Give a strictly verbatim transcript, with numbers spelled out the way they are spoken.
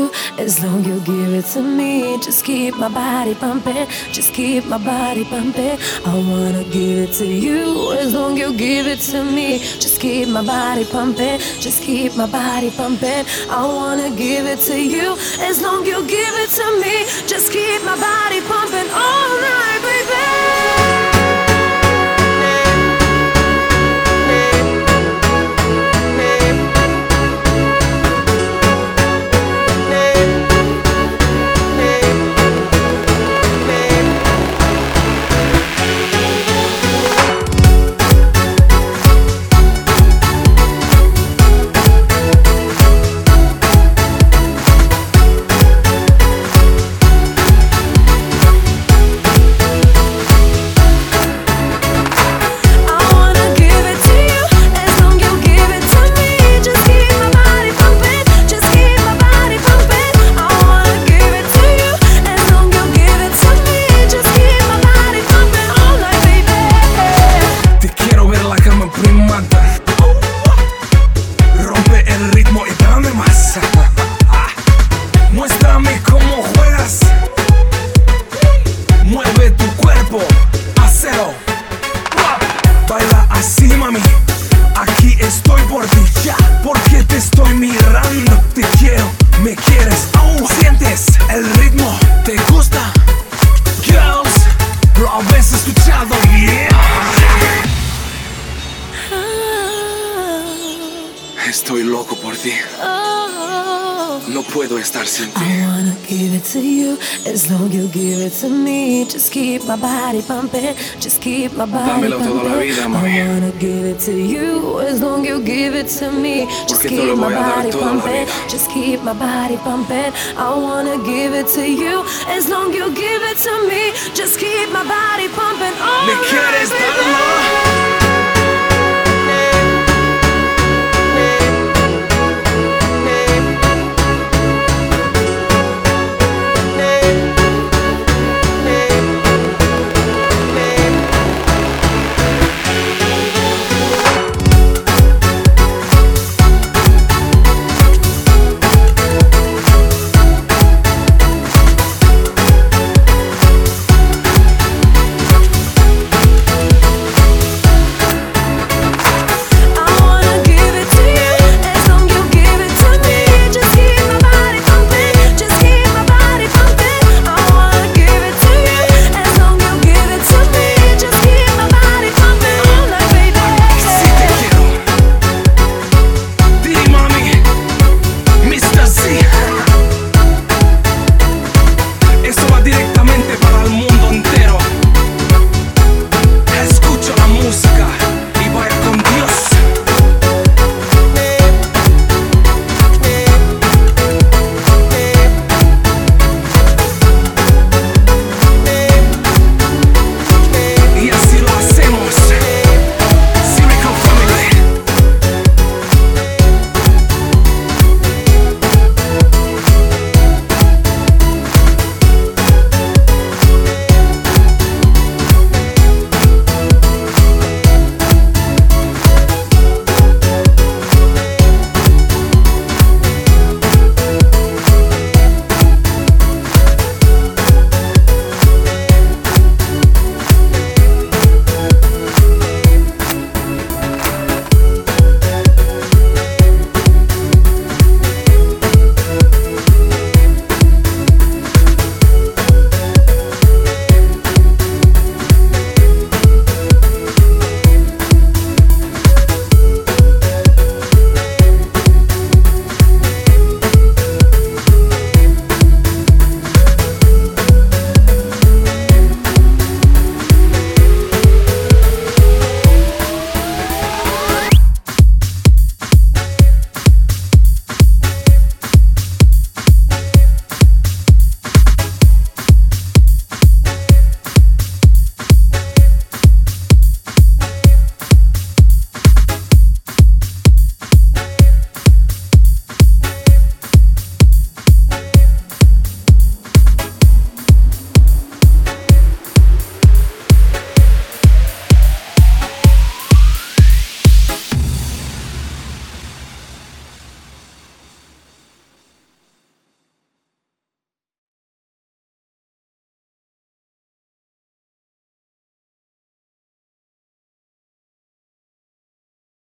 you as long you give it to me. Just keep my body pumping, just keep my body pumping. I wanna give it to you as long you give it to me. Just keep my body pumping, just keep my body pumping. I wanna give it to you as long you give it to me. Just keep my body pumping all night, baby. Muéstrame cómo juegas, mueve tu cuerpo, hazlo. Baila así, mami, aquí estoy por ti, ya, porque te estoy mirando. Te quiero, me quieres, aún sientes el ritmo, te gusta. Girls, lo habéis escuchado, yeah. Estoy loco por ti. No puedo estar sin ti. I wanna give it to you as long you give it to me. Just keep my body pumping, just keep my body Dámelo pumping. toda la vida, mami. I wanna give it to you as long you give it to me. Just Porque te keep lo my voy a dar body toda la pumping, vida. just keep my body pumping. I wanna give it to you as long you give it to me. Just keep my body